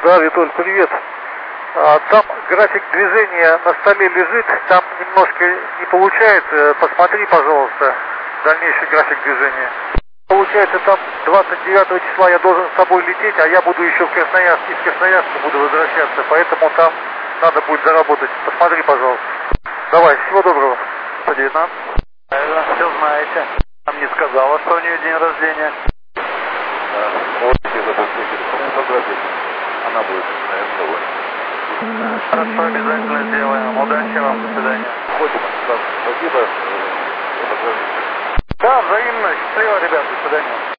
Да, Витоль, привет. Там график движения на столе лежит, там немножко не получается. Посмотри, пожалуйста, дальнейший график движения. Получается, там 29 числа я должен с тобой лететь, а я буду еще в Красноярске, из Красноярска буду возвращаться, поэтому там надо будет заработать. Посмотри, пожалуйста. Давай, всего доброго. 119. Все знаете. Нам не сказала, что у нее день рождения. Вот это поздравление. Она будет, наверное, довольна. Хорошо, обязательно сделаем. Удачи вам, до свидания. Ходим, спасибо. Да, взаимно. Счастливо, ребят, до свидания.